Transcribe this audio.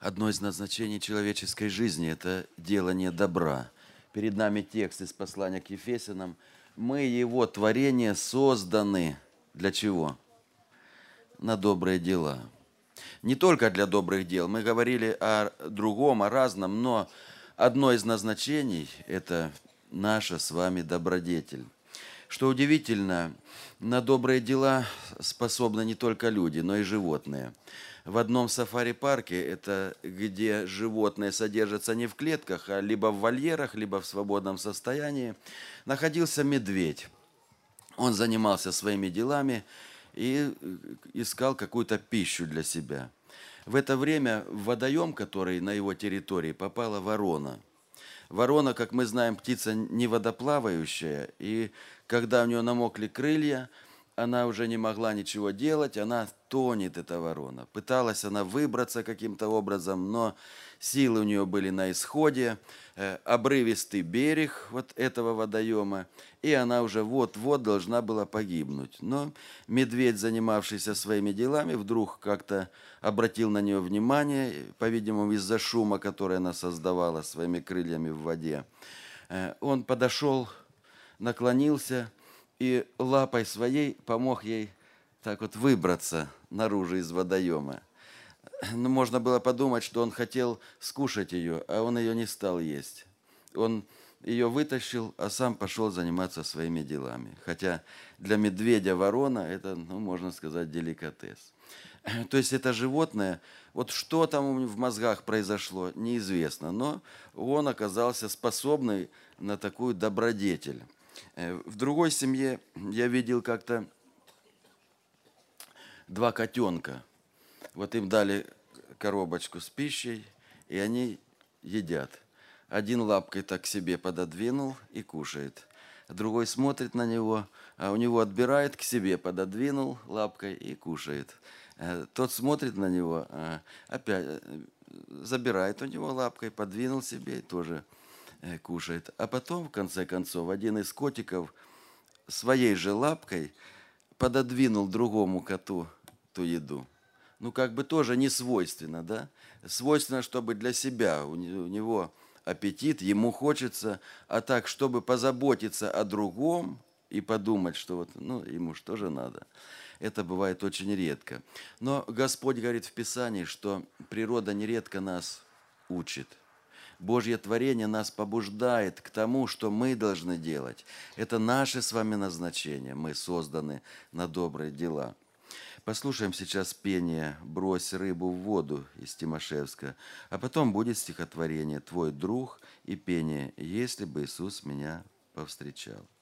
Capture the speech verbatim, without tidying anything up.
Одно из назначений человеческой жизни – это делание добра. Перед нами текст из послания к Ефесянам. Мы, Его творение, созданы для чего? На добрые дела. Не только для добрых дел. Мы говорили о другом, о разном, но одно из назначений – это наша с вами добродетель. Что удивительно, на добрые дела способны не только люди, но и животные. В одном сафари-парке, это где животные содержатся не в клетках, а либо в вольерах, либо в свободном состоянии, находился медведь. Он занимался своими делами и искал какую-то пищу для себя. В это время в водоем, который на его территории, попала ворона. Ворона, как мы знаем, птица не водоплавающая, и когда у нее намокли крылья, она уже не могла ничего делать, она тонет, эта ворона. Пыталась она выбраться каким-то образом, но силы у нее были на исходе, э, обрывистый берег вот этого водоема, и она уже вот-вот должна была погибнуть. Но медведь, занимавшийся своими делами, вдруг как-то обратил на нее внимание, по-видимому, из-за шума, который она создавала своими крыльями в воде. Э, он подошел, наклонился и лапой своей помог ей так вот выбраться наружу из водоема. Ну, можно было подумать, что он хотел скушать ее, а он ее не стал есть. Он ее вытащил, а сам пошел заниматься своими делами. Хотя для медведя ворона это, ну, можно сказать, деликатес. То есть это животное, вот что там в мозгах произошло, неизвестно, но он оказался способный на такую добродетель. В другой семье я видел как-то два котенка. Вот им дали коробочку с пищей, и они едят. Один лапкой так к себе пододвинул и кушает. Другой смотрит на него, а у него отбирает, к себе пододвинул лапкой и кушает. Тот смотрит на него, опять забирает у него лапкой, подвинул себе и тоже кушает. А потом, в конце концов, один из котиков своей же лапкой пододвинул другому коту ту еду. Ну, как бы тоже не свойственно, да? Свойственно, чтобы для себя, у него аппетит, ему хочется, а так, чтобы позаботиться о другом и подумать, что вот, ну, ему что же надо. Это бывает очень редко. Но Господь говорит в Писании, что природа нередко нас учит. Божье творение нас побуждает к тому, что мы должны делать. Это наше с вами назначение. Мы созданы на добрые дела. Послушаем сейчас пение «Брось рыбу в воду» из Тимошевска, а потом будет стихотворение «Твой друг» и пение «Если бы Иисус меня повстречал».